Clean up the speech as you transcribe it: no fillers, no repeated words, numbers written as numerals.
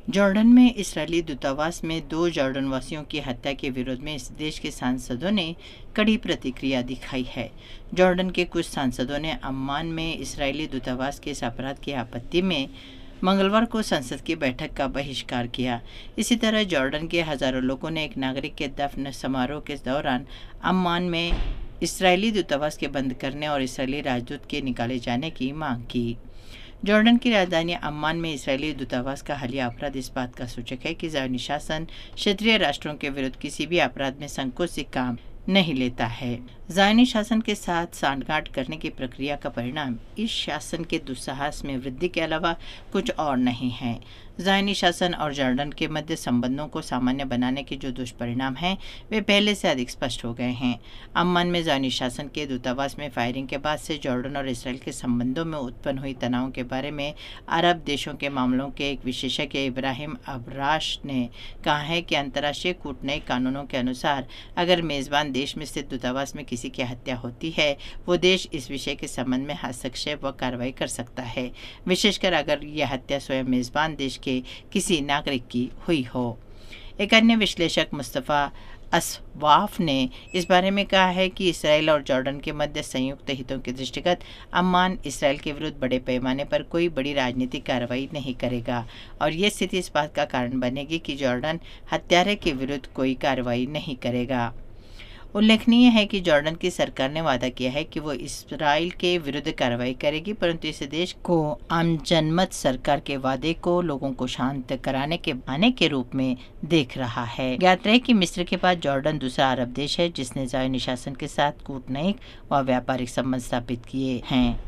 Jordan में इस्राएली दूतावास में 2 जॉर्डन वासियों की हत्या के विरोध में इस देश के सांसदों ने कड़ी प्रतिक्रिया दिखाई है। जॉर्डन के कुछ सांसदों ने अम्मान में इस्राएली दूतावास के इस अपराध की आपत्ति में मंगलवार को संसद की बैठक का बहिष्कार किया। इसी तरह जॉर्डन के हजारों लोगों ने एक नागरिक के दफन समारोह के दौरान अम्मान में इस्राएली दूतावास के बंद करने और इस्राएली राजदूत के निकाले जाने की मांग की। जॉर्डन की राजधानी अम्मान में इस्राएली दूतावास का हालिया अपराध इस बात का सूचक है कि ज़ायोनी शासन क्षेत्रीय राष्ट्रों के विरुद्ध किसी भी अपराध में संकोच से काम नहीं लेता है। ज़ायोनी शासन के साथ सांठगांठ करने की प्रक्रिया का परिणाम इस शासन के दुस्साहस में वृद्धि के अलावा कुछ और नहीं है। ज़ायोनी शासन और जॉर्डन के मध्य संबंधों को सामान्य बनाने के जो दुष्परिणाम हैं वे पहले से अधिक स्पष्ट हो गए हैं। अम्मान में ज़ायोनी शासन के दूतावास में फायरिंग के बाद से जॉर्डन और इसराइल के संबंधों में उत्पन्न हुई तनाव के बारे में अरब देशों के मामलों के एक विशेषज्ञ इब्राहिम अबराश ने कहा है कि अंतर्राष्ट्रीय कूटनैतिक कानूनों के अनुसार अगर मेज़बान देश में स्थित दूतावास में किसी की हत्या होती है, वो देश इस विषय के संबंध में हस्तक्षेप व कार्रवाई कर सकता है, विशेषकर अगर यह हत्या स्वयं मेज़बान देश के किसी नागरिक की हुई हो। एक अन्य विश्लेषक मुस्तफ़ा असवाफ ने इस बारे में कहा है कि इसराइल और जॉर्डन के मध्य संयुक्त हितों के दृष्टिगत अम्मान इसराइल के विरुद्ध बड़े पैमाने पर कोई बड़ी राजनीतिक कार्रवाई नहीं करेगा और ये स्थिति इस बात का कारण बनेगी कि जॉर्डन हत्यारे के विरुद्ध कोई कार्रवाई नहीं करेगा। उल्लेखनीय है कि जॉर्डन की सरकार ने वादा किया है कि वो इसराइल के विरुद्ध कार्रवाई करेगी, परंतु इस देश को आम जनमत सरकार के वादे को लोगों को शांत कराने के बहाने के रूप में देख रहा है। ज्ञात रहे कि मिस्र के बाद जॉर्डन दूसरा अरब देश है जिसने ज़ायोनी शासन के साथ कूटनैतिक व व्यापारिक संबंध स्थापित किए हैं।